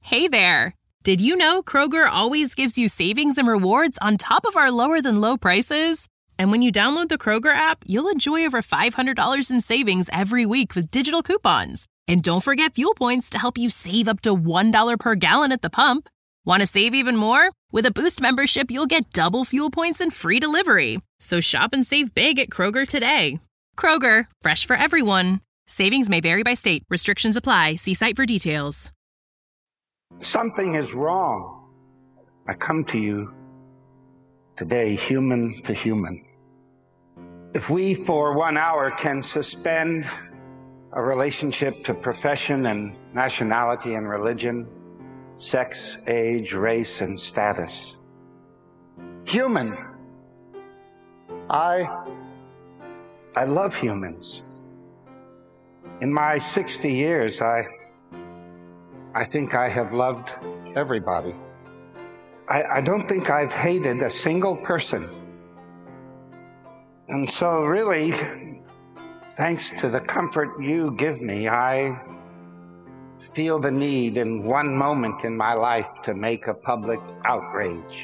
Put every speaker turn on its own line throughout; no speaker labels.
Hey there! Did you know Kroger always gives you savings and rewards on top of our lower-than-low prices? And when you download the Kroger app, you'll enjoy over $500 in savings every week with digital coupons. And don't forget fuel points to help you save up to $1 per gallon at the pump. Want to save even more? With a Boost membership, you'll get double fuel points and free delivery. So shop and save big at Kroger today. Kroger, fresh for everyone. Savings may vary by state. Restrictions apply. See site for details.
Something is wrong. I come to you today, human to human. If we for 1 hour can suspend a relationship to profession and nationality and religion, sex, age, race, and status. Human. I love humans. In my 60 years, I think I have loved everybody. I don't think I've hated a single person. And so really, thanks to the comfort you give me, I feel the need in one moment in my life to make a public outrage.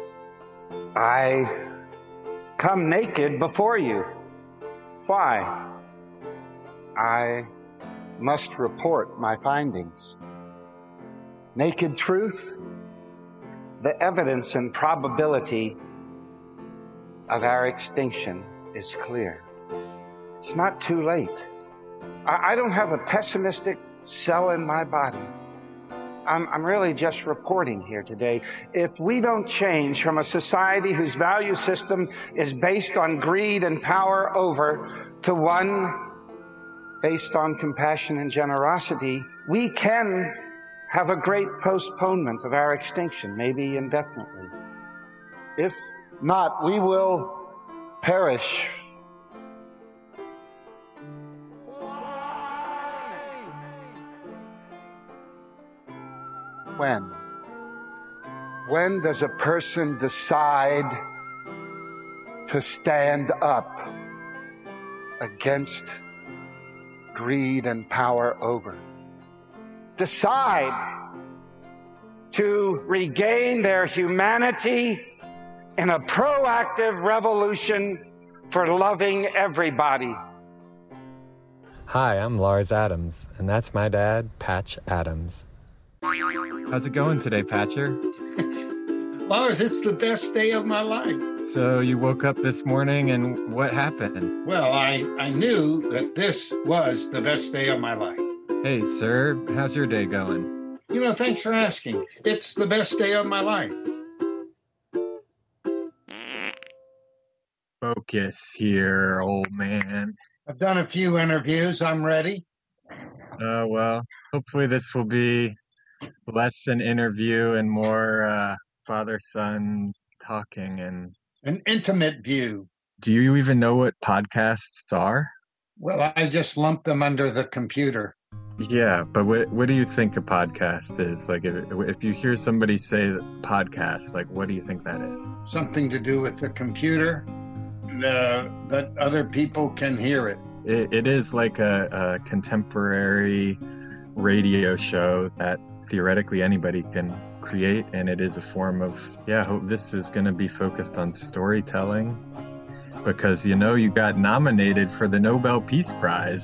I come naked before you. Why? I must report my findings. Naked truth, the evidence and probability of our extinction is clear. It's not too late. I don't have a pessimistic cell in my body. I'm really just reporting here today. If we don't change from a society whose value system is based on greed and power over to one based on compassion and generosity, we can have a great postponement of our extinction, maybe indefinitely. If not, we will perish. When? When does a person decide to stand up against greed and power over? Decide to regain their humanity in a proactive revolution for loving everybody.
Hi, I'm Lars Adams, and that's my dad, Patch Adams. How's it going today, Patcher?
Lars, it's the best day of my life.
So you woke up this morning and what happened?
Well, I knew that this was the best day of my life.
Hey, sir, how's your day going?
Thanks for asking. It's the best day of my life.
Focus here, old man.
I've done a few interviews. I'm ready.
Well, hopefully this will be less an interview and more father-son talking. And
an intimate view.
Do you even know what podcasts are?
Well, I just lumped them under the computer.
Yeah, but what do you think a podcast is? Like, if you hear somebody say podcast, like, what do you think that is?
Something to do with the computer, that other people can hear it.
It is like a contemporary radio show that theoretically anybody can create, and it is a form of, this is going to be focused on storytelling, because, you got nominated for the Nobel Peace Prize,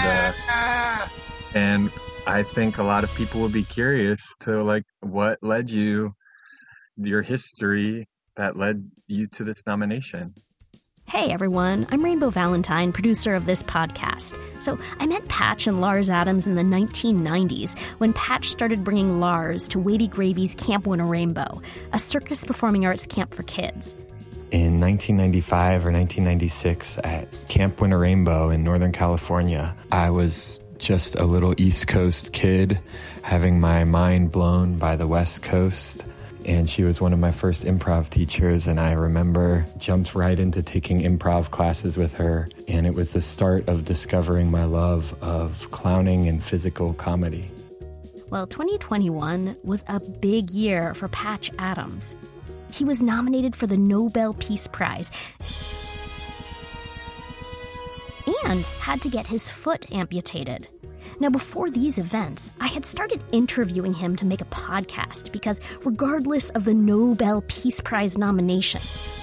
and I think a lot of people will be curious to, like, what led you, your history that led you to this nomination.
Hey everyone, I'm Rainbow Valentine, producer of this podcast. So I met Patch and Lars Adams in the 1990s when Patch started bringing Lars to Wavy Gravy's Camp Winter Rainbow, a circus performing arts camp for kids.
In 1995 or 1996 at Camp Winter Rainbow in Northern California, I was just a little East Coast kid having my mind blown by the West Coast. And she was one of my first improv teachers, and I remember jumped right into taking improv classes with her, and it was the start of discovering my love of clowning and physical comedy.
Well, 2021 was a big year for Patch Adams. He was nominated for the Nobel Peace Prize and had to get his foot amputated. Now, before these events, I had started interviewing him to make a podcast because regardless of the Nobel Peace Prize nomination,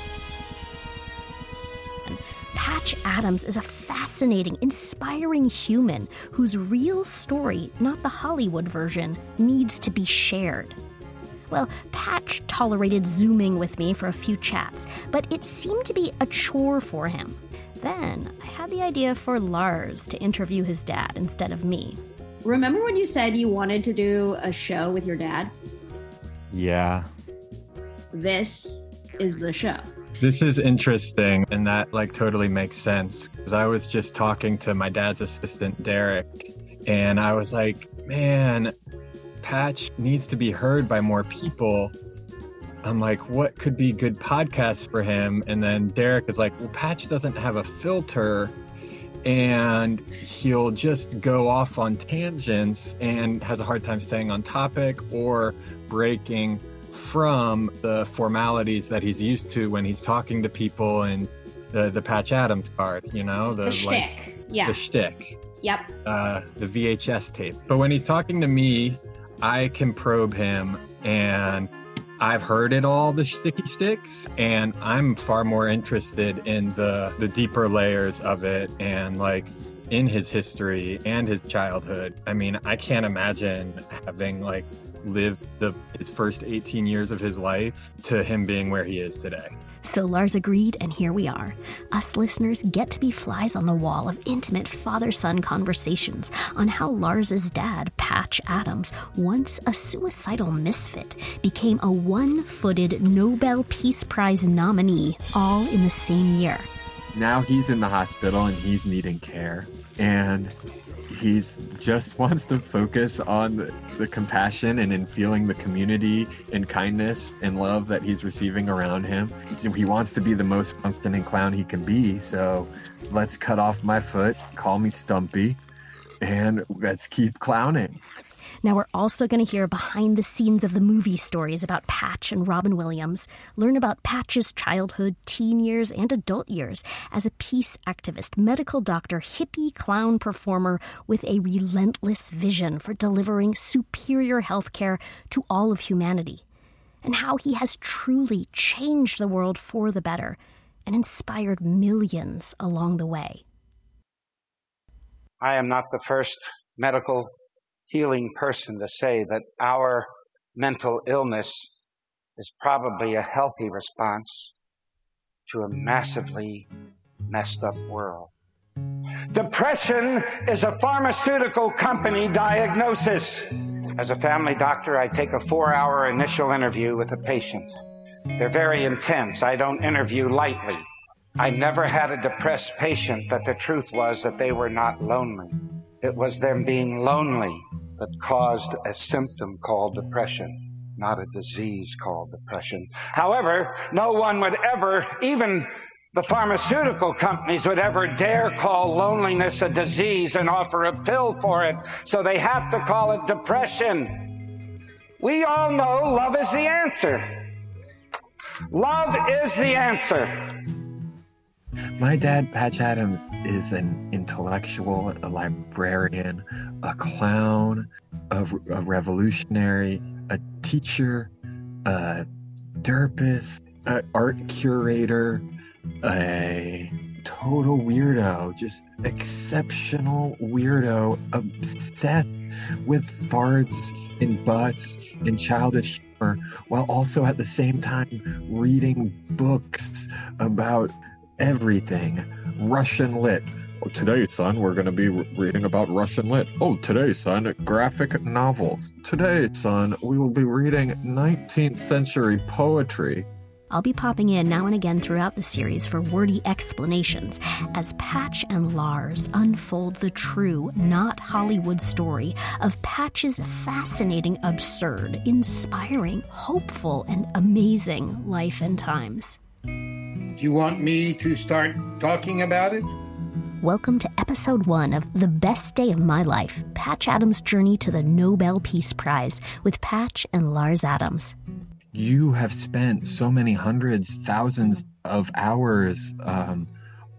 Patch Adams is a fascinating, inspiring human whose real story, not the Hollywood version, needs to be shared. Well, Patch tolerated Zooming with me for a few chats, but it seemed to be a chore for him. Then I had the idea for Lars to interview his dad instead of me.
Remember when you said you wanted to do a show with your dad?
Yeah.
This is the show.
This is interesting, and that totally makes sense. Because I was just talking to my dad's assistant, Derek, and I was like, man, Patch needs to be heard by more people. I'm like, what could be good podcasts for him? And then Derek is like, well, Patch doesn't have a filter, and he'll just go off on tangents and has a hard time staying on topic or breaking from the formalities that he's used to when he's talking to people, and the Patch Adams card, the
shtick. Yeah.
The shtick.
Yep.
The VHS tape. But when he's talking to me, I can probe him, and I've heard it all, the shticky sticks, and I'm far more interested in the deeper layers of it, and in his history and his childhood. I mean, I can't imagine having lived his first 18 years of his life to him being where he is today.
So Lars agreed, and here we are. Us listeners get to be flies on the wall of intimate father-son conversations on how Lars's dad, Patch Adams, once a suicidal misfit, became a one-footed Nobel Peace Prize nominee, all in the same year.
Now he's in the hospital and he's needing care, and he just wants to focus on the compassion and in feeling the community and kindness and love that he's receiving around him. He wants to be the most functioning clown he can be, so let's cut off my foot, call me Stumpy, and let's keep clowning.
Now we're also going to hear behind the scenes of the movie stories about Patch and Robin Williams, learn about Patch's childhood, teen years, and adult years as a peace activist, medical doctor, hippie clown performer with a relentless vision for delivering superior health care to all of humanity, and how he has truly changed the world for the better and inspired millions along the way.
I am not the first medical healing person to say that our mental illness is probably a healthy response to a massively messed up world. Depression is a pharmaceutical company diagnosis. As a family doctor, I take a 4-hour initial interview with a patient. They're very intense. I don't interview lightly. I never had a depressed patient that the truth was that they were not lonely. It was them being lonely that caused a symptom called depression, not a disease called depression. However, no one would ever, even the pharmaceutical companies would ever dare call loneliness a disease and offer a pill for it, so they have to call it depression. We all know love is the answer. Love is the answer.
My dad, Patch Adams, is an intellectual, a librarian, a clown, a revolutionary, a teacher, a derpist, an art curator, a total weirdo, just exceptional weirdo, obsessed with farts and butts and childish humor, while also at the same time reading books about everything. Russian lit. Oh, today, son, we're going to be reading about Russian lit. Oh, today, son, graphic novels. Today, son, we will be reading 19th century poetry.
I'll be popping in now and again throughout the series for wordy explanations as Patch and Lars unfold the true, not Hollywood story of Patch's fascinating, absurd, inspiring, hopeful, and amazing life and times.
Do you want me to start talking about it?
Welcome to episode 1 of The Best Day of My Life, Patch Adams' Journey to the Nobel Peace Prize with Patch and Lars Adams.
You have spent so many hundreds, thousands of hours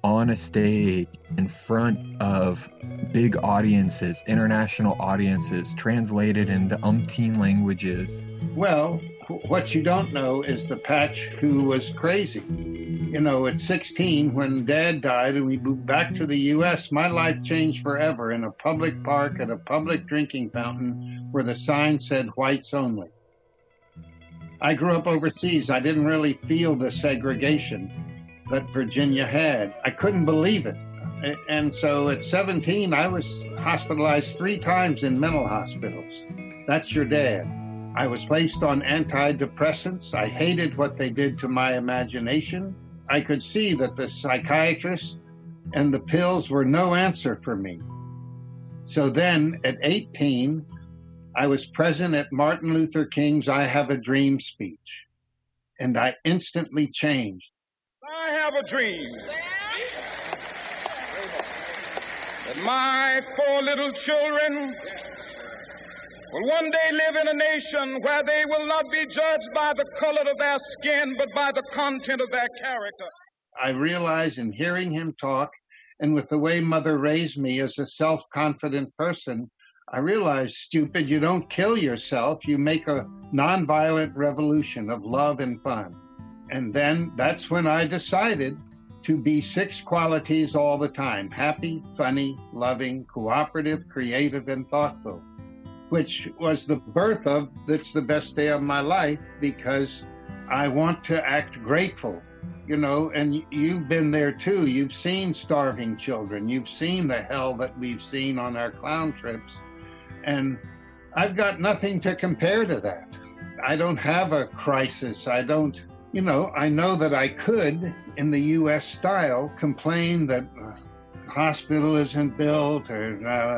on a stage in front of big audiences, international audiences, translated into umpteen languages.
Well, what you don't know is the Patch who was crazy. You know, at 16, when Dad died and we moved back to the U.S., my life changed forever in a public park at a public drinking fountain where the sign said whites only. I grew up overseas. I didn't really feel the segregation that Virginia had. I couldn't believe it. And so at 17, I was hospitalized 3 times in mental hospitals. That's your dad. I was placed on antidepressants. I hated what they did to my imagination. I could see that the psychiatrist and the pills were no answer for me. So then at 18, I was present at Martin Luther King's I Have a Dream speech, and I instantly changed.
I have a dream that my 4 little children will one day live in a nation where they will not be judged by the color of their skin, but by the content of their character.
I realized in hearing him talk, and with the way Mother raised me as a self-confident person, I realized, stupid, you don't kill yourself. You make a nonviolent revolution of love and fun. And then that's when I decided to be 6 qualities all the time: happy, funny, loving, cooperative, creative, and thoughtful, which was the birth of That's the Best Day of My Life, because I want to act grateful, you know, and you've been there too. You've seen starving children. You've seen the hell that we've seen on our clown trips. And I've got nothing to compare to that. I don't have a crisis. I don't, you know, I know that I could, in the U.S. style, complain that hospital isn't built or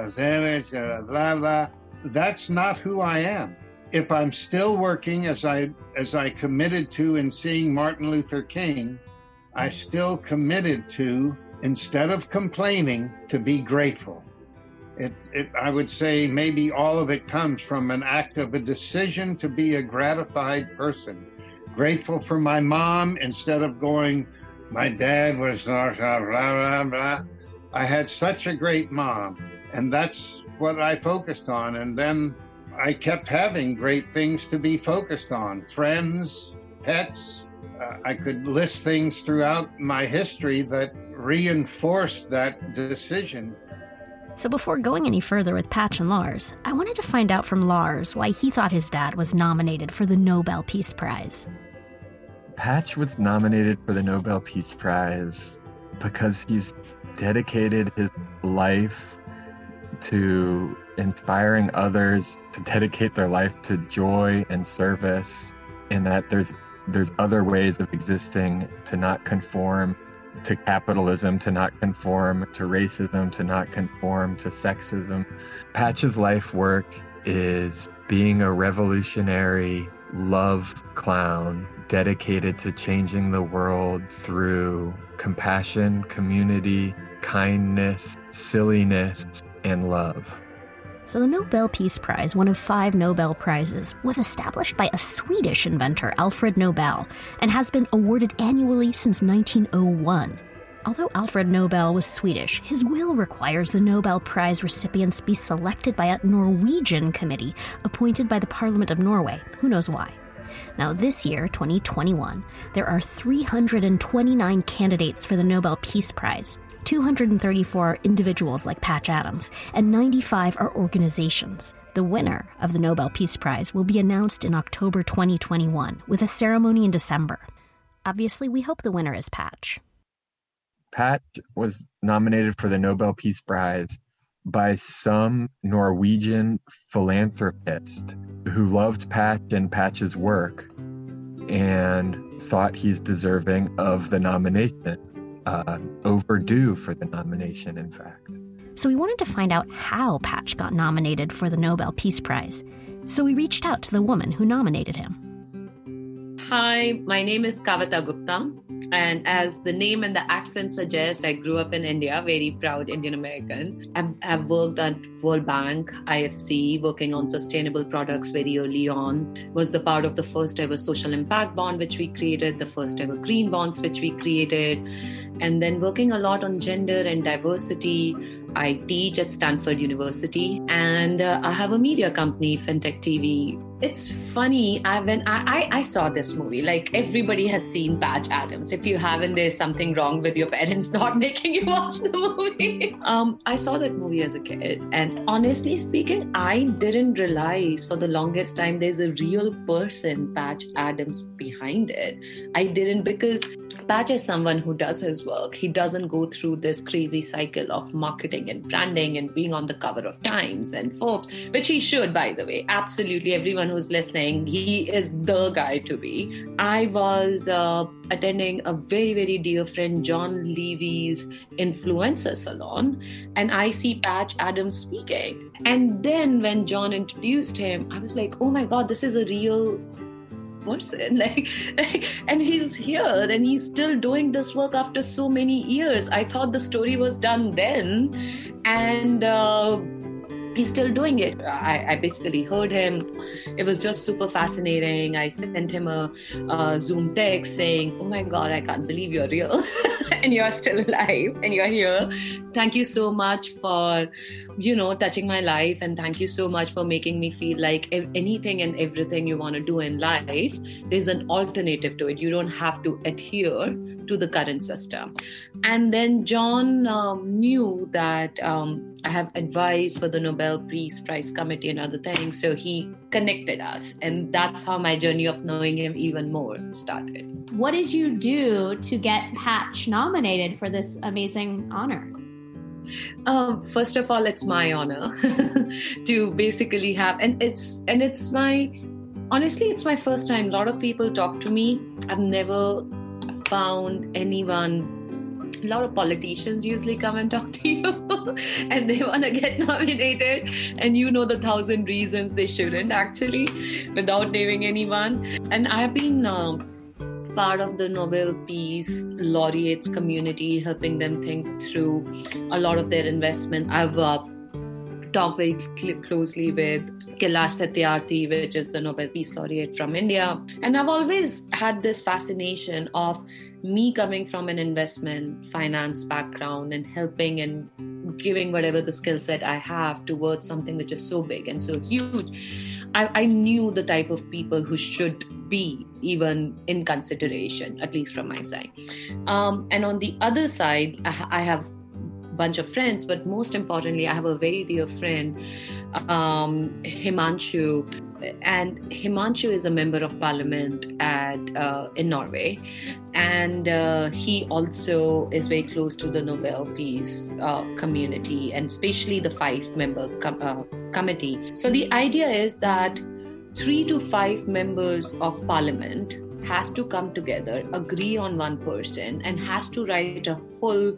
blah, blah. That's not who I am. If I'm still working as I committed to in seeing Martin Luther King, I still committed to, instead of complaining, to be grateful. I would say maybe all of it comes from an act of a decision to be a gratified person. Grateful for my mom instead of going, my dad was blah, blah, blah. I had such a great mom, and that's what I focused on. And then I kept having great things to be focused on. Friends, pets. I could list things throughout my history that reinforced that decision.
So before going any further with Patch and Lars, I wanted to find out from Lars why he thought his dad was nominated for the Nobel Peace Prize.
Patch was nominated for the Nobel Peace Prize because he's dedicated his life to inspiring others to dedicate their life to joy and service, and that there's other ways of existing, to not conform to capitalism, to not conform to racism, to not conform to sexism. Patch's life work is being a revolutionary love clown dedicated to changing the world through compassion, community, kindness, silliness, and love.
So the Nobel Peace Prize, one of 5 Nobel Prizes, was established by a Swedish inventor, Alfred Nobel, and has been awarded annually since 1901. Although Alfred Nobel was Swedish, his will requires the Nobel Prize recipients be selected by a Norwegian committee appointed by the Parliament of Norway. Who knows why? Now, this year, 2021, there are 329 candidates for the Nobel Peace Prize. 234 are individuals like Patch Adams, and 95 are organizations. The winner of the Nobel Peace Prize will be announced in October 2021, with a ceremony in December. Obviously, we hope the winner is Patch.
Patch was nominated for the Nobel Peace Prize by some Norwegian philanthropist who loved Patch and Patch's work and thought he's deserving of the nomination. Overdue for the nomination, in fact.
So we wanted to find out how Patch got nominated for the Nobel Peace Prize. So we reached out to the woman who nominated him.
Hi, my name is Kavita Gupta. And as the name and the accent suggest, I grew up in India, very proud Indian American. I've worked at World Bank, IFC, working on sustainable products very early on. Was the part of the first ever social impact bond, which we created, the first ever green bonds, which we created. And then working a lot on gender and diversity. I teach at Stanford University, and I have a media company, FinTech TV. It's funny, when I saw this movie, like everybody has seen Patch Adams. If you haven't, there's something wrong with your parents not making you watch the movie. I saw that movie as a kid, and honestly speaking, I didn't realize for the longest time there's a real person, Patch Adams, behind it. I didn't, because Patch is someone who does his work. He doesn't go through this crazy cycle of marketing and branding and being on the cover of Times and Forbes, which he should, by the way. Absolutely, everyone who's listening, he is the guy to be. I was attending a very, very dear friend, John Levy's influencer salon, and I see Patch Adams speaking. And then when John introduced him, I was like, oh my God, this is a real person, and he's here and he's still doing this work after so many years. I thought the story was done then, and he's still doing it. I basically heard him. It was just super fascinating. I sent him a Zoom text saying, oh my God, I can't believe you're real and you're still alive and you're here. Thank you so much for, touching my life. And thank you so much for making me feel like anything and everything you want to do in life, there's an alternative to it. You don't have to adhere to the current system. And then John knew that I have advised for the Nobel Peace Prize Committee and other things. So he connected us. And that's how my journey of knowing him even more started.
What did you do to get Patch nominated for this amazing honor?
First of all, it's my honor to basically have, and it's my first time. A lot of people talk to me. I've never found anyone. A lot of politicians usually come and talk to you and they want to get nominated, and the 1,000 reasons they shouldn't, actually, without naming anyone. And I've been part of the Nobel Peace Laureates community, helping them think through a lot of their investments. I've talked very closely with Kailash Satyarthi, which is the Nobel Peace Laureate from India. And I've always had this fascination of me coming from an investment finance background and helping and giving whatever the skill set I have towards something which is so big and so huge. I knew the type of people who should be even in consideration, at least from my side. And on the other side, I have bunch of friends, but most importantly, I have a very dear friend, Himanshu, and Himanshu is a member of parliament in Norway, and he also is very close to the Nobel Peace community, and especially the 5-member committee. So the idea is that 3 to 5 members of parliament has to come together, agree on one person, and has to write a full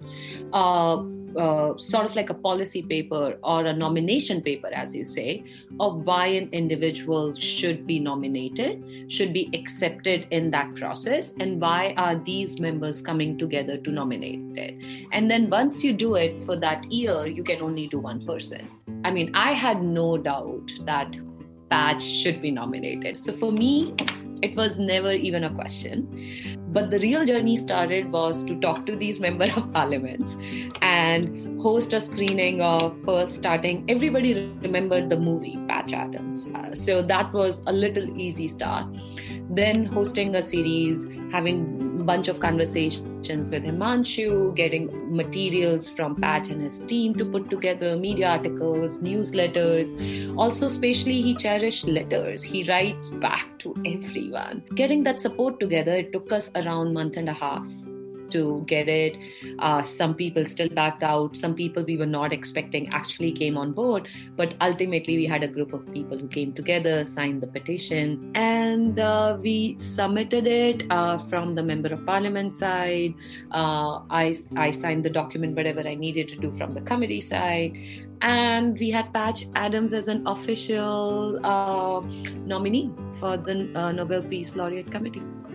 sort of like a policy paper or a nomination paper, as you say, of why an individual should be nominated, should be accepted in that process, and why are these members coming together to nominate it. And then once you do it for that year, you can only do one person. I mean, I had no doubt that Patch should be nominated. So for me, it was never even a question. But the real journey started was to talk to these members of parliaments and host a screening of first starting. Everybody remembered the movie Patch Adams. So that was a little easy start. Then hosting a series, having a bunch of conversations with Himanshu, getting materials from Patch and his team to put together media articles, newsletters. Also, especially, he cherished letters. He writes back to everyone. Getting that support together, it took us around a month and a half to get it. Some people still backed out. Some people we were not expecting actually came on board. But ultimately, we had a group of people who came together, signed the petition, and we submitted it from the Member of Parliament side. I signed the document, whatever I needed to do from the committee side. And we had Patch Adams as an official nominee for the Nobel Peace Laureate Committee.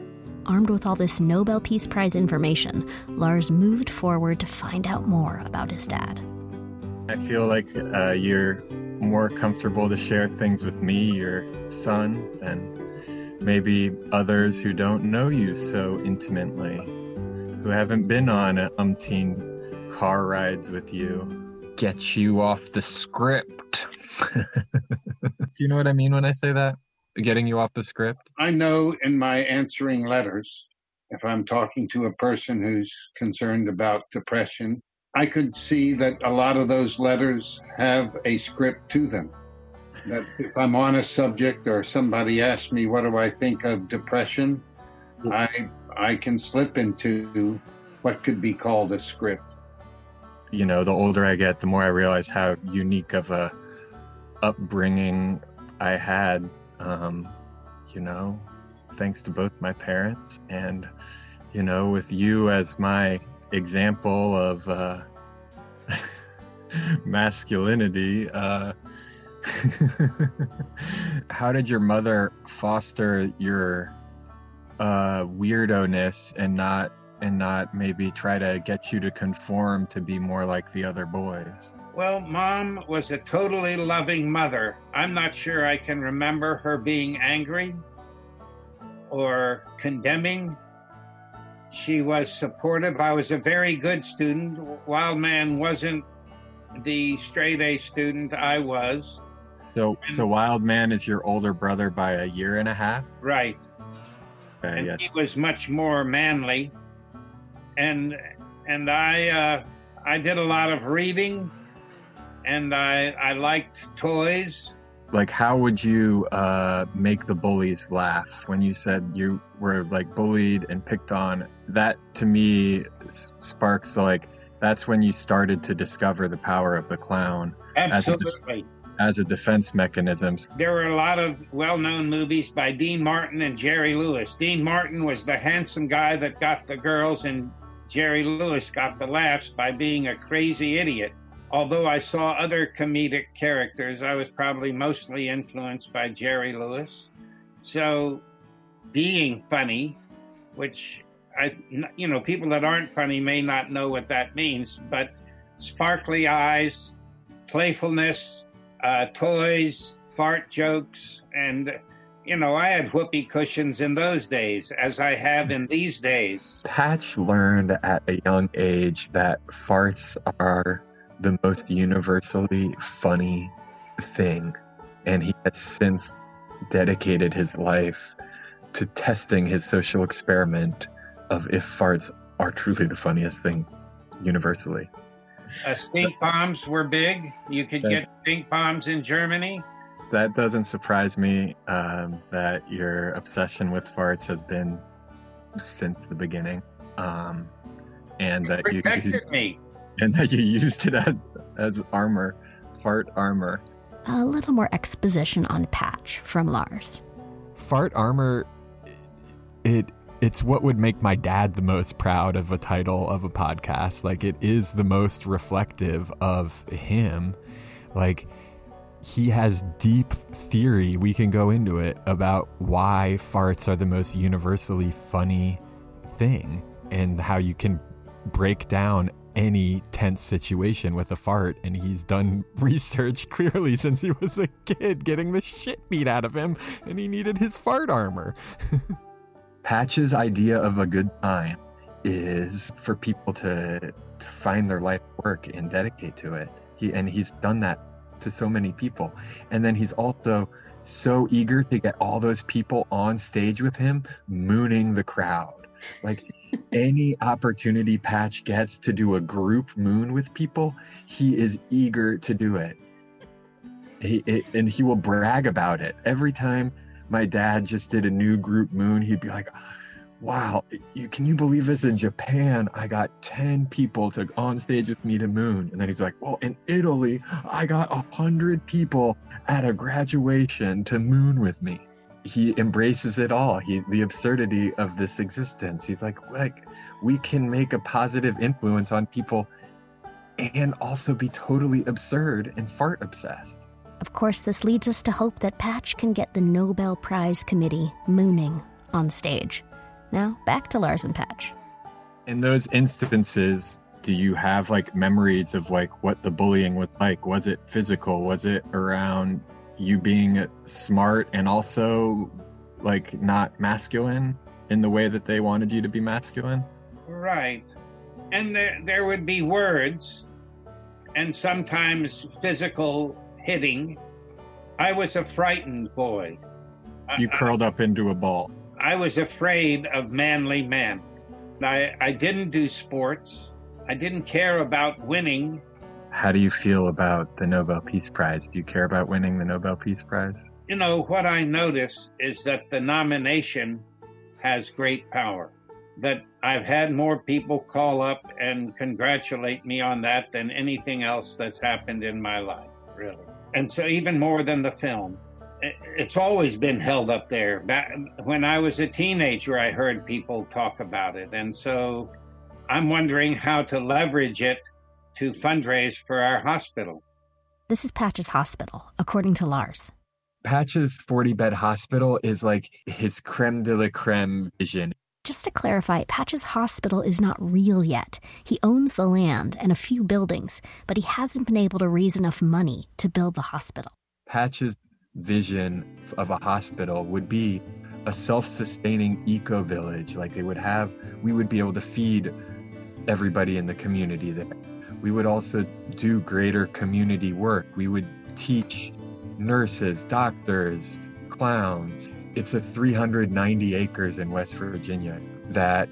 armed with all this Nobel Peace Prize information, Lars moved forward to find out more about his dad.
I feel like you're more comfortable to share things with me, your son, than maybe others who don't know you so intimately, who haven't been on umpteen car rides with you. Get you off the script. Do you know what I mean when I say that? Getting you off the script?
I know in my answering letters, if I'm talking to a person who's concerned about depression, I could see that a lot of those letters have a script to them. That if I'm on a subject or somebody asks me, what do I think of depression? I can slip into what could be called a script.
You know, the older I get, the more I realize how unique of a upbringing I had, you know, thanks to both my parents. And, you know, with you as my example of masculinity, how did your mother foster your weirdo-ness and not maybe try to get you to conform to be more like the other boys?
Well, Mom was a totally loving mother. I'm not sure I can remember her being angry or condemning. She was supportive. I was a very good student. Wildman wasn't the straight A student I was.
So Wildman is your older brother by a year and a half?
Right.
Okay,
and
yes.
He was much more manly. And I did a lot of reading, and I liked toys.
Like, how would you make the bullies laugh when you said you were like bullied and picked on? That to me sparks like, that's when you started to discover the power of the clown.
Absolutely.
As a defense mechanism.
There were a lot of well-known movies by Dean Martin and Jerry Lewis. Dean Martin was the handsome guy that got the girls, and Jerry Lewis got the laughs by being a crazy idiot. Although I saw other comedic characters, I was probably mostly influenced by Jerry Lewis. So being funny, which people that aren't funny may not know what that means, but sparkly eyes, playfulness, toys, fart jokes, and I had whoopee cushions in those days, as I have in these days.
Patch learned at a young age that farts are the most universally funny thing, and he has since dedicated his life to testing his social experiment of if farts are truly the funniest thing universally.
Stink bombs were big. You could get stink bombs in Germany.
That doesn't surprise me that your obsession with farts has been since the beginning, and that you used it as armor, fart armor.
A little more exposition on Patch from Lars.
Fart armor, it's what would make my dad the most proud of a title of a podcast. Like, it is the most reflective of him. Like, he has deep theory, we can go into it, about why farts are the most universally funny thing and how you can break down any tense situation with a fart. And he's done research clearly since he was a kid, getting the shit beat out of him, and he needed his fart armor. Patch's idea of a good time is for people to find their life work and dedicate to it. He's done that to so many people. And then he's also so eager to get all those people on stage with him, mooning the crowd. Like, any opportunity Patch gets to do a group moon with people, he is eager to do it. And he will brag about it. Every time my dad just did a new group moon, he'd be like, wow, can you believe this? In Japan, I got 10 people to on stage with me to moon. And then he's like, well, in Italy, I got 100 people at a graduation to moon with me. He embraces it all. The absurdity of this existence. He's like, we can make a positive influence on people and also be totally absurd and fart obsessed.
Of course, this leads us to hope that Patch can get the Nobel Prize Committee mooning on stage. Now, back to Lars and Patch.
In those instances, do you have like memories of like what the bullying was like? Was it physical? Was it around you being smart and also like not masculine in the way that they wanted you to be masculine?
Right. And there would be words and sometimes physical hitting. I was a frightened boy.
You curled up into a ball.
I was afraid of manly men. I didn't do sports. I didn't care about winning.
How do you feel about the Nobel Peace Prize? Do you care about winning the Nobel Peace Prize?
You know, what I notice is that the nomination has great power. That I've had more people call up and congratulate me on that than anything else that's happened in my life, really. And so even more than the film. It's always been held up there. Back when I was a teenager, I heard people talk about it. And so I'm wondering how to leverage it to fundraise for our hospital.
This is Patch's hospital, according to Lars.
Patch's 40-bed hospital is like his creme de la creme vision.
Just to clarify, Patch's hospital is not real yet. He owns the land and a few buildings, but he hasn't been able to raise enough money to build the hospital.
Patch's vision of a hospital would be a self-sustaining eco-village. Like we would be able to feed everybody in the community there. We would also do greater community work. We would teach nurses, doctors, clowns. It's a 390 acres in West Virginia that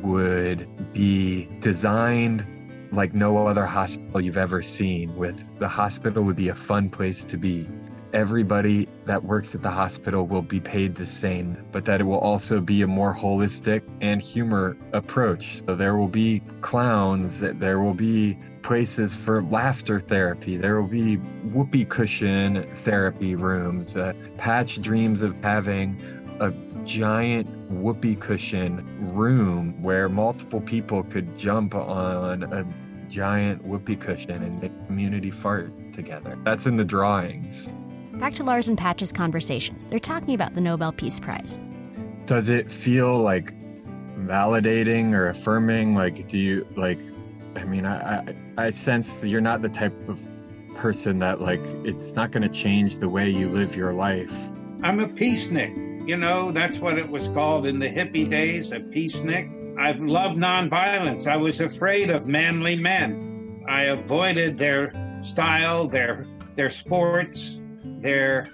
would be designed like no other hospital you've ever seen. The hospital would be a fun place to be. Everybody that works at the hospital will be paid the same, but that it will also be a more holistic and humor approach. So there will be clowns, there will be places for laughter therapy, there will be whoopee cushion therapy rooms. Patch dreams of having a giant whoopee cushion room where multiple people could jump on a giant whoopee cushion and make community fart together. That's in the drawings.
Back to Lars and Patch's conversation. They're talking about the Nobel Peace Prize.
Does it feel like validating or affirming? Like, do you like, I mean, I sense that you're not the type of person that like, it's not going to change the way you live your life.
I'm a peacenik. You know, that's what it was called in the hippie days, a peacenik. I've loved nonviolence. I was afraid of manly men. I avoided their style, their sports, their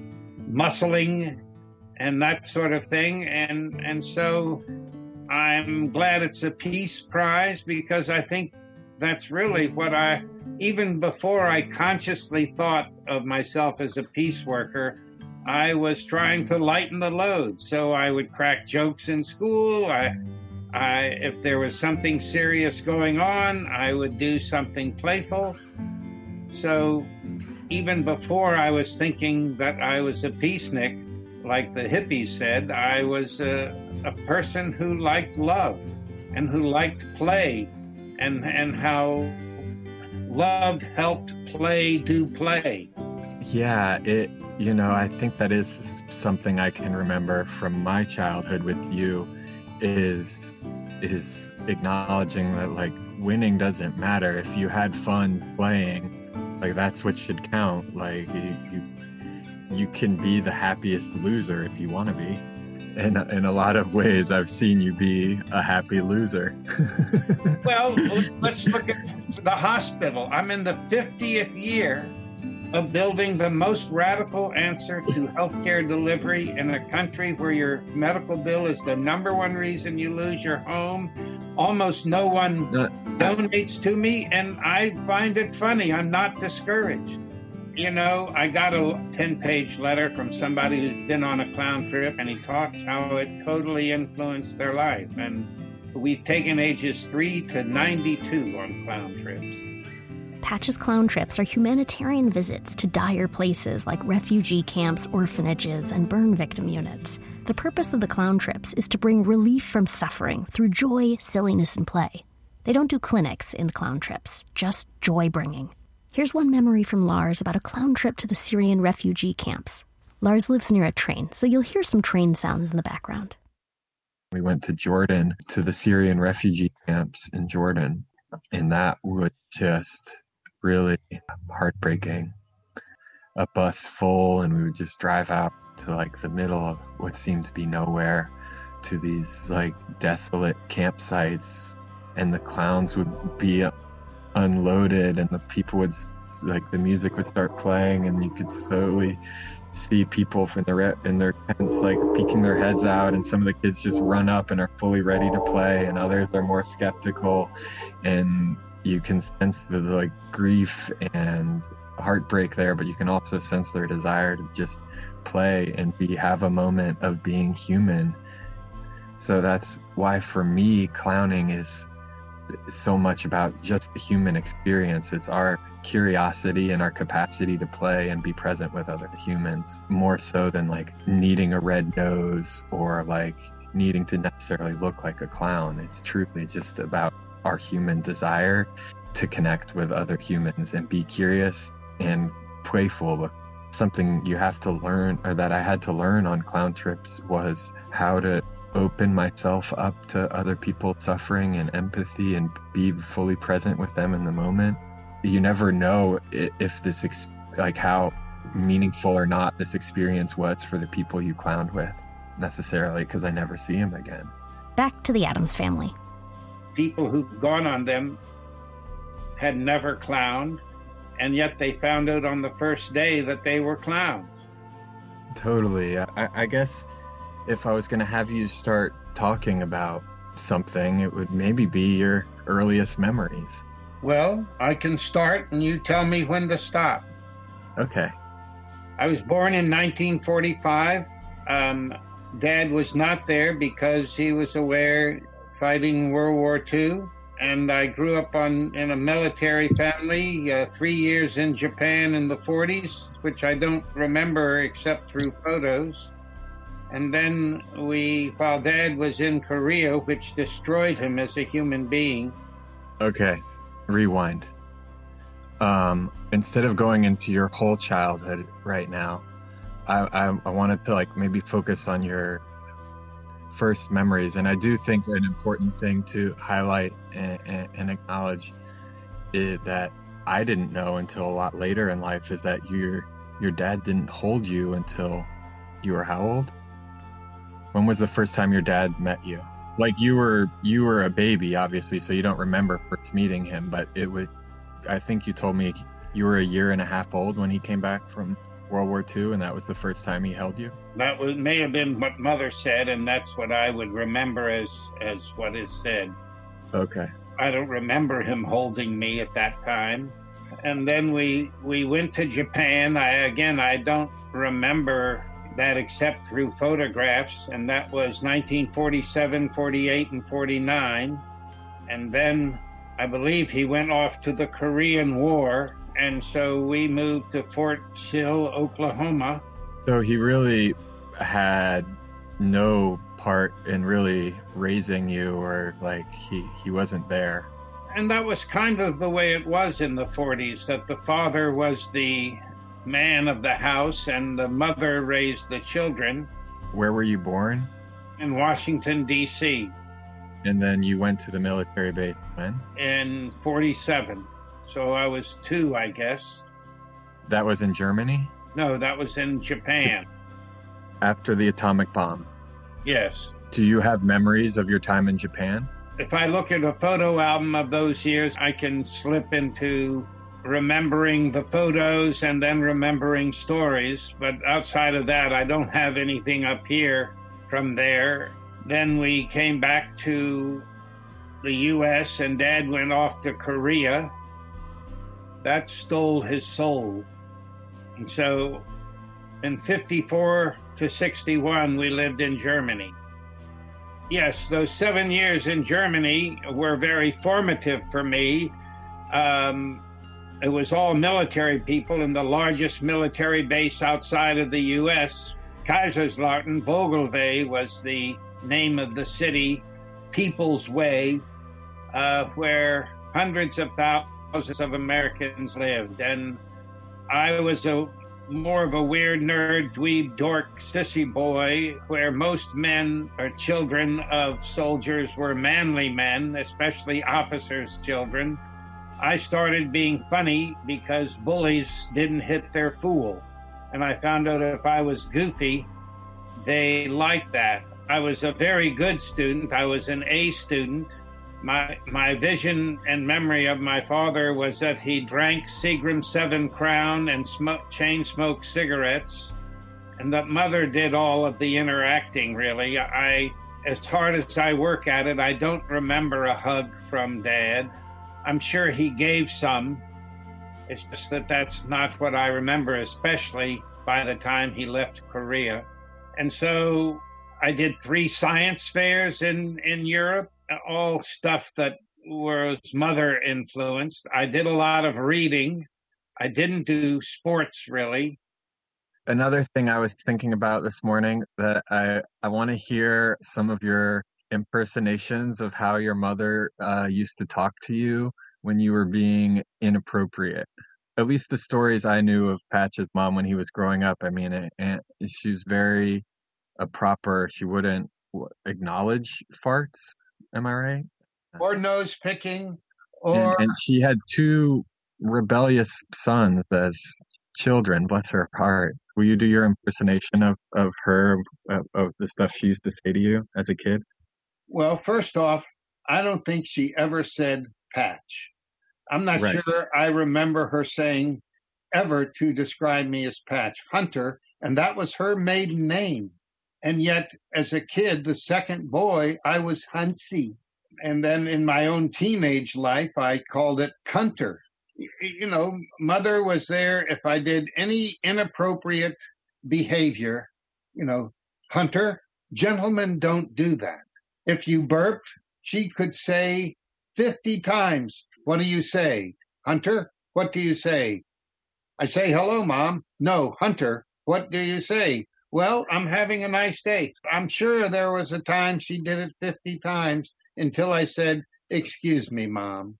muscling and that sort of thing. And so I'm glad it's a peace prize because I think that's really what even before I consciously thought of myself as a peace worker, I was trying to lighten the load. So I would crack jokes in school. If there was something serious going on, I would do something playful. So even before I was thinking that I was a peacenik, like the hippies said, I was a person who liked love and who liked play and how love helped play do play.
Yeah, I think that is something I can remember from my childhood with you is acknowledging that like winning doesn't matter. If you had fun playing, like that's what should count. Like you can be the happiest loser if you want to be. And in a lot of ways, I've seen you be a happy loser.
Well, let's look at the hospital. I'm in the 50th year of building the most radical answer to healthcare delivery in a country where your medical bill is the number one reason you lose your home. Almost no one donates to me, and I find it funny. I'm not discouraged. You know, I got a 10-page letter from somebody who's been on a clown trip, and he talks how it totally influenced their life. And we've taken ages 3 to 92 on clown trips.
Patch's clown trips are humanitarian visits to dire places like refugee camps, orphanages, and burn victim units. The purpose of the clown trips is to bring relief from suffering through joy, silliness, and play. They don't do clinics in the clown trips, just joy-bringing. Here's one memory from Lars about a clown trip to the Syrian refugee camps. Lars lives near a train, so you'll hear some train sounds in the background.
We went to Jordan, to the Syrian refugee camps in Jordan, and that was just really heartbreaking. A bus full, and we would just drive out to like the middle of what seemed to be nowhere, to these like desolate campsites, and the clowns would be unloaded, and the people would, like, the music would start playing, and you could slowly see people in their tents, like, peeking their heads out, and some of the kids just run up and are fully ready to play, and others are more skeptical, and you can sense the like grief and heartbreak there, but you can also sense their desire to just play and have a moment of being human. So that's why for me clowning is so much about just the human experience. It's our curiosity and our capacity to play and be present with other humans, more so than like needing a red nose or like needing to necessarily look like a clown. It's truly just about our human desire to connect with other humans and be curious and playful. Something you have to learn, or that I had to learn on clown trips, was how to open myself up to other people's suffering and empathy and be fully present with them in the moment. You never know if this, like, how meaningful or not this experience was for the people you clowned with, necessarily, because I never see them again.
Back to the Addams Family.
People who'd gone on them had never clowned, and yet they found out on the first day that they were clowns.
Totally. I guess if I was going to have you start talking about something, it would maybe be your earliest memories.
Well, I can start and you tell me when to stop.
Okay.
I was born in 1945. Dad was not there because he was away fighting World War II. And I grew up in a military family, 3 years in Japan in the 40s, which I don't remember except through photos. And then while Dad was in Korea, which destroyed him as a human being.
Okay. Rewind. Instead of going into your whole childhood right now, I wanted to like maybe focus on your first memories. And I do think an important thing to highlight and acknowledge is that I didn't know until a lot later in life is that your dad didn't hold you until you were how old? When was the first time your dad met you? Like you were a baby, obviously, so you don't remember first meeting him, but I think you told me you were 1.5 years old when he came back from World War II, and that was the first time he held you?
That may have been what Mother said, and that's what I would remember as what is said.
Okay.
I don't remember him holding me at that time. And then we went to Japan. I don't remember that except through photographs, and that was 1947, 48, and 49. And then I believe he went off to the Korean War, and so we moved to Fort Sill, Oklahoma.
So he really had no part in really raising you, or like he wasn't there.
And that was kind of the way it was in the 40s, that the father was the man of the house and the mother raised the children.
Where were you born?
In Washington, D.C.
And then you went to the military base when?
In 47. So I was 2, I guess.
That was in Germany?
No, that was in Japan.
After the atomic bomb?
Yes.
Do you have memories of your time in Japan?
If I look at a photo album of those years, I can slip into remembering the photos and then remembering stories. But outside of that, I don't have anything up here from there. Then we came back to the U.S. and Dad went off to Korea. That stole his soul. And so in 54 to 61, we lived in Germany. Yes, those 7 years in Germany were very formative for me. It was all military people in the largest military base outside of the U.S. Kaiserslautern, Vogelweh was the name of the city, People's Way, where hundreds of thousands of Americans lived. And I was more of a weird nerd, dweeb, dork, sissy boy, where most men or children of soldiers were manly men, especially officers' children. I started being funny because bullies didn't hit their fool. And I found out if I was goofy, they liked that. I was a very good student. I was an A student. My vision and memory of my father was that he drank Seagram 7 Crown and chain smoked cigarettes, and that mother did all of the interacting, really. As hard as I work at it, I don't remember a hug from Dad. I'm sure he gave some. It's just that that's not what I remember, especially by the time he left Korea. And so I did 3 science fairs in Europe, all stuff that was mother influenced. I did a lot of reading. I didn't do sports, really.
Another thing I was thinking about this morning, that I want to hear some of your impersonations of how your mother used to talk to you when you were being inappropriate. At least the stories I knew of Patch's mom when he was growing up. I mean, she was very proper. She wouldn't acknowledge farts. Am I right?
Or nose picking. Or
and she had 2 rebellious sons as children. Bless her heart. Will you do your impersonation of her, of the stuff she used to say to you as a kid?
Well, first off, I don't think she ever said Patch. I'm not sure I remember her saying ever to describe me as Patch. Hunter, and that was her maiden name. And yet, as a kid, the second boy, I was Huntsy. And then in my own teenage life, I called it Cunter. You know, mother was there if I did any inappropriate behavior. You know, Hunter, gentlemen don't do that. If you burped, she could say 50 times, what do you say? Hunter, what do you say? I say, hello, Mom. No, Hunter, what do you say? Well, I'm having a nice day. I'm sure there was a time she did it 50 times until I said, excuse me, Mom.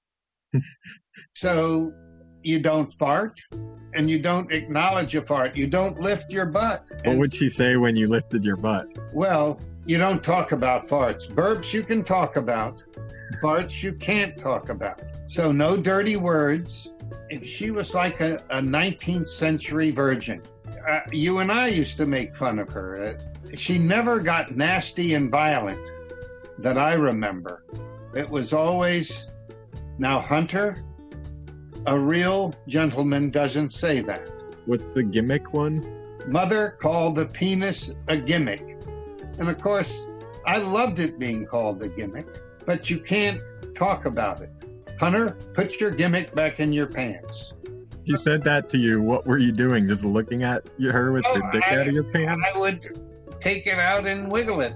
So you don't fart and you don't acknowledge a fart. You don't lift your butt.
What would she say when you lifted your butt?
Well, you don't talk about farts. Burps you can talk about. Farts you can't talk about. So no dirty words. And she was like a 19th century virgin. You and I used to make fun of her. She never got nasty and violent that I remember. It was always, now Hunter, a real gentleman doesn't say that.
What's the gimmick one?
Mother called the penis a gimmick. And of course, I loved it being called a gimmick, but you can't talk about it. Hunter, put your gimmick back in your pants.
She said that to you. What were you doing? Just looking at her with the dick out of your pants?
I would take it out and wiggle it.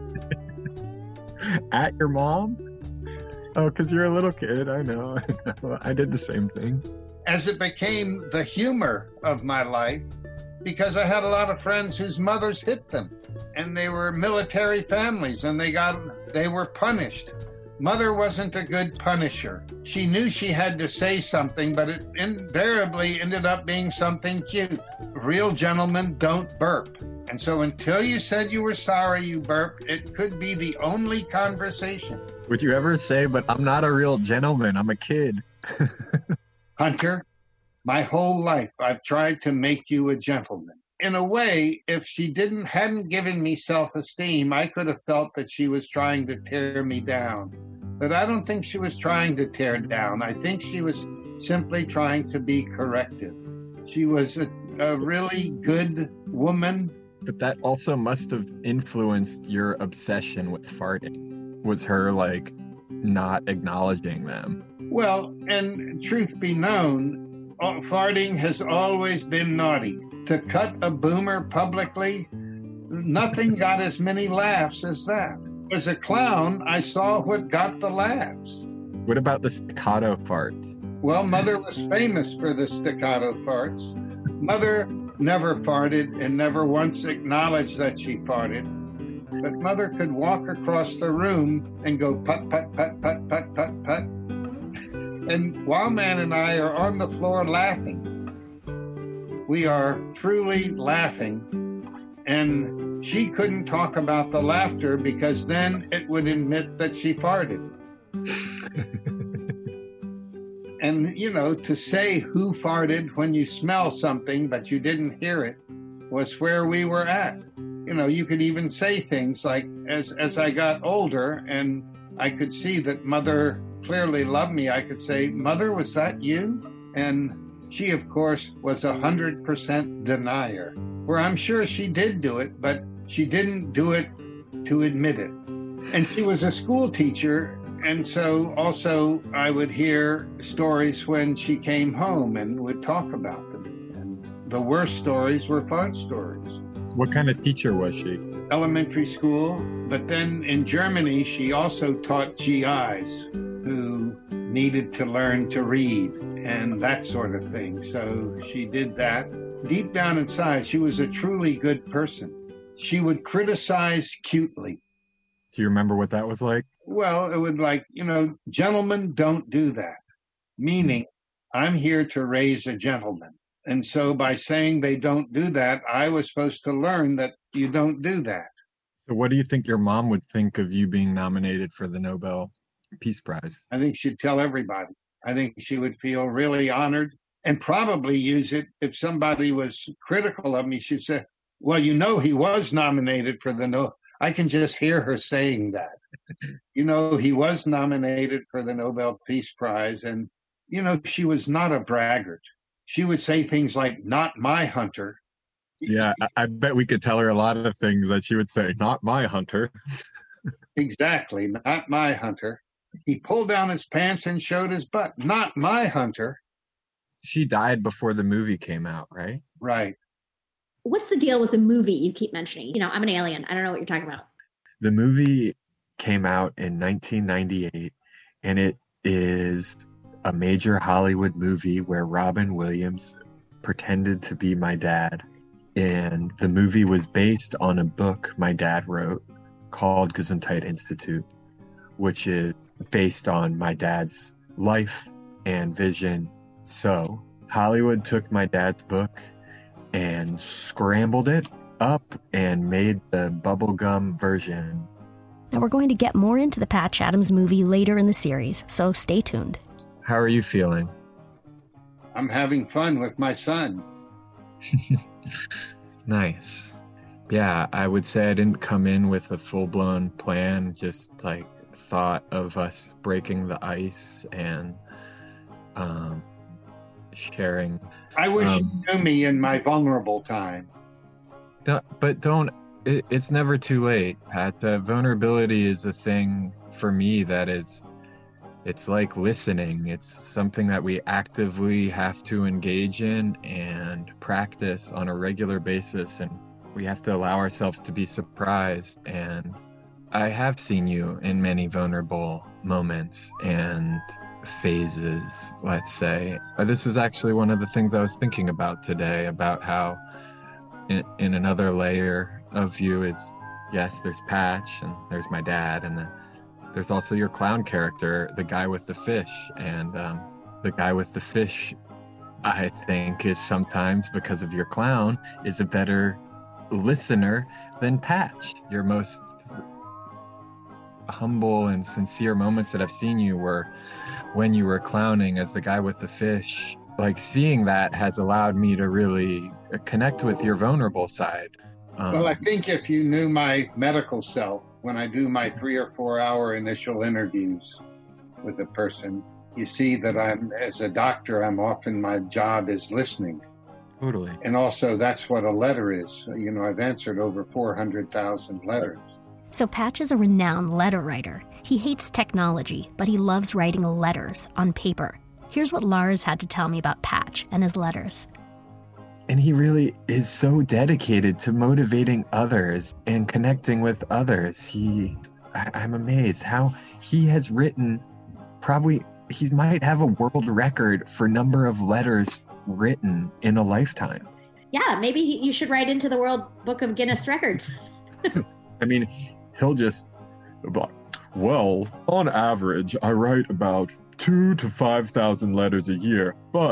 At your mom? Oh, because you're a little kid. I know. I did the same thing.
As it became the humor of my life, because I had a lot of friends whose mothers hit them, and they were military families, and they were punished. Mother wasn't a good punisher. She knew she had to say something, but it invariably ended up being something cute. Real gentlemen don't burp. And so until you said you were sorry you burped, it could be the only conversation.
Would you ever say, but I'm not a real gentleman, I'm a kid?
Hunter, my whole life I've tried to make you a gentleman. In a way, if she hadn't given me self-esteem, I could have felt that she was trying to tear me down. But I don't think she was trying to tear down. I think she was simply trying to be corrective. She was a really good woman.
But that also must have influenced your obsession with farting. Was her, not acknowledging them?
Well, and truth be known, farting has always been naughty. To cut a boomer publicly, nothing got as many laughs as that. As a clown, I saw what got the laughs.
What about the staccato farts?
Well, Mother was famous for the staccato farts. Mother never farted and never once acknowledged that she farted. But Mother could walk across the room and go put, put, put, put, put, put, put. And Wildman and I are on the floor laughing. we are truly laughing. And she couldn't talk about the laughter because then it would admit that she farted. And, you know, to say who farted when you smell something but you didn't hear it was where we were at. You know, you could even say things like, as I got older and I could see that Mother clearly loved me, I could say, Mother, was that you? And she, of course, was 100% denier, where I'm sure she did do it, but she didn't do it to admit it. And she was a school teacher, and so also I would hear stories when she came home and would talk about them. And the worst stories were fart stories.
What kind of teacher was she?
Elementary school, but then in Germany, she also taught GIs who needed to learn to read and that sort of thing. So she did that. Deep down inside, she was a truly good person. She would criticize cutely.
Do you remember what that was like?
Well, it would like, you know, gentlemen don't do that. Meaning, I'm here to raise a gentleman. And so by saying they don't do that, I was supposed to learn that you don't do that.
So what do you think your mom would think of you being nominated for the Nobel Peace Prize?
I think she'd tell everybody. I think she would feel really honored and probably use it if somebody was critical of me. She'd say, well, you know, he was nominated for the Nobel. I can just hear her saying that. You know, he was nominated for the Nobel Peace Prize. And, you know, she was not a braggart. She would say things like, not my Hunter.
Yeah, I bet we could tell her a lot of things that she would say, not my Hunter.
Exactly, not my Hunter. He pulled down his pants and showed his butt. Not my Hunter.
She died before the movie came out, right?
Right.
What's the deal with the movie you keep mentioning? You know, I'm an alien. I don't know what you're talking about.
The movie came out in 1998, and it is a major Hollywood movie where Robin Williams pretended to be my dad. And the movie was based on a book my dad wrote called Gesundheit Institute, which is based on my dad's life and vision. So Hollywood took my dad's book and scrambled it up and made the bubblegum version.
Now we're going to get more into the Patch Adams movie later in the series, so stay tuned.
How are you feeling?
I'm having fun with my son.
Nice. Yeah, I would say I didn't come in with a full-blown plan, just like thought of us breaking the ice and sharing.
I wish you knew me in my vulnerable time.
It's never too late, Pat. Vulnerability is a thing for me that it's like listening. It's something that we actively have to engage in and practice on a regular basis, and we have to allow ourselves to be surprised. And I have seen you in many vulnerable moments and phases, let's say. This is actually one of the things I was thinking about today, about how in another layer of you is, yes, there's Patch and there's my dad, and then there's also your clown character, the guy with the fish. And the guy with the fish, I think, is sometimes, because of your clown, is a better listener than Patch. Your most humble and sincere moments that I've seen you were when you were clowning as the guy with the fish. Like, seeing that has allowed me to really connect with your vulnerable side.
Well, I think if you knew my medical self, when I do my 3 or 4 hour initial interviews with a person, you see that as a doctor, my job is listening.
Totally.
And also that's what a letter is. You know, I've answered over 400,000 letters.
So Patch is a renowned letter writer. He hates technology, but he loves writing letters on paper. Here's what Lars had to tell me about Patch and his letters.
And he really is so dedicated to motivating others and connecting with others. I'm amazed how he has written, he might have a world record for number of letters written in a lifetime.
Yeah, maybe you should write into the World Book of Guinness Records.
I mean, he'll just, well, on average, I write about 2,000 to 5,000 letters a year, but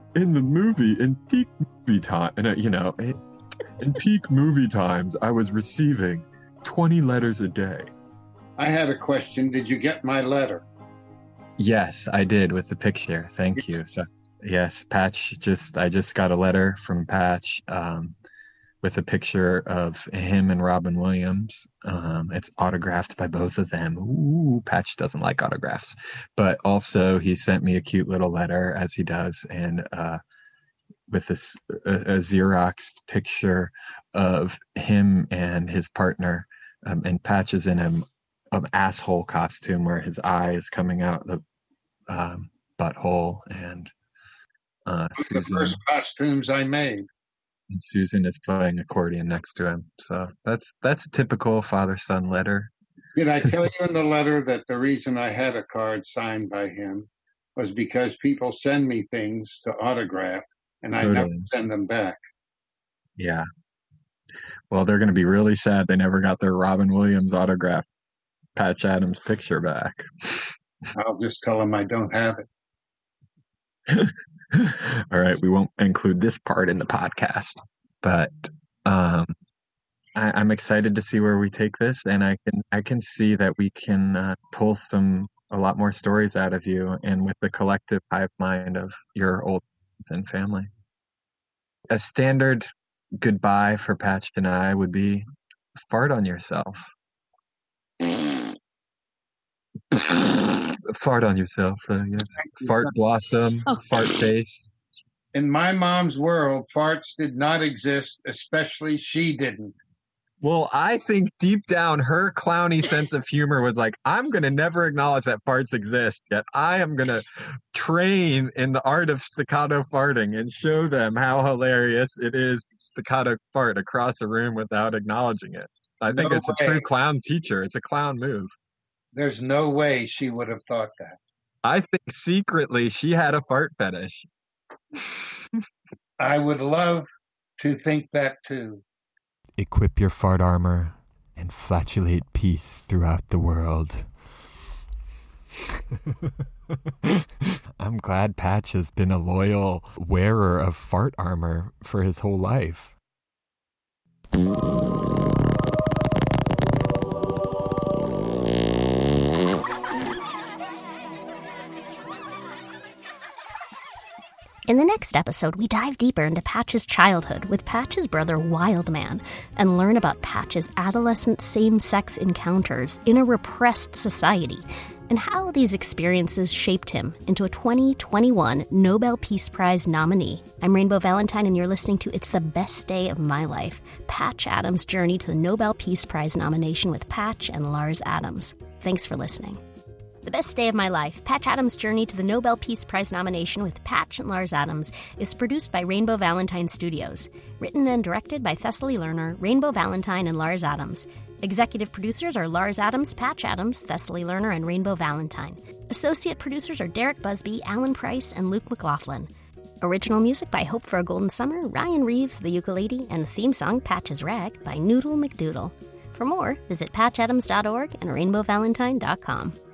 in the movie, in peak movie time, and in peak movie times, I was receiving 20 letters a day.
I had a question. Did you get my letter?
Yes, I did, with the picture. Thank you. So, yes, Patch, I just got a letter from Patch with a picture of him and Robin Williams. It's autographed by both of them. Ooh, Patch doesn't like autographs. But also, he sent me a cute little letter, as he does, and with this a Xeroxed picture of him and his partner, and Patch is in an asshole costume where his eye is coming out the butthole, and Susan,
the first costumes I made.
And Susan is playing accordion next to him. So that's a typical father-son letter.
Did I tell you in the letter that the reason I had a card signed by him was because people send me things to autograph, and I never send them back.
Yeah. Well, they're going to be really sad they never got their Robin Williams autograph Patch Adams picture back.
I'll just tell them I don't have it.
All right, we won't include this part in the podcast, but I'm excited to see where we take this, and I can see that we can pull a lot more stories out of you, and with the collective hive mind of your old friends and family. A standard goodbye for Patch and I would be fart on yourself. Fart on yourself, yes. Fart blossom, fart face.
In my mom's world, farts did not exist, especially she didn't.
Well, I think deep down, her clowny sense of humor was like, I'm going to never acknowledge that farts exist, yet I am going to train in the art of staccato farting and show them how hilarious it is to staccato fart across a room without acknowledging it. I think it's a true clown teacher. It's a clown move.
There's no way she would have thought that.
I think secretly she had a fart fetish.
I would love to think that too.
Equip your fart armor and flatulate peace throughout the world. I'm glad Patch has been a loyal wearer of fart armor for his whole life.
In the next episode, we dive deeper into Patch's childhood with Patch's brother Wildman and learn about Patch's adolescent same-sex encounters in a repressed society and how these experiences shaped him into a 2021 Nobel Peace Prize nominee. I'm Rainbow Valentine, and you're listening to It's the Best Day of My Life, Patch Adams' journey to the Nobel Peace Prize nomination with Patch and Lars Adams. Thanks for listening. The Best Day of My Life, Patch Adams' journey to the Nobel Peace Prize nomination with Patch and Lars Adams is produced by Rainbow Valentine Studios. Written and directed by Thessaly Lerner, Rainbow Valentine, and Lars Adams. Executive producers are Lars Adams, Patch Adams, Thessaly Lerner, and Rainbow Valentine. Associate producers are Derek Busby, Alan Price, and Luke McLaughlin. Original music by Hope for a Golden Summer, Ryan Reeves, the ukulele, and the theme song Patch's Rag by Noodle McDoodle. For more, visit patchadams.org and rainbowvalentine.com.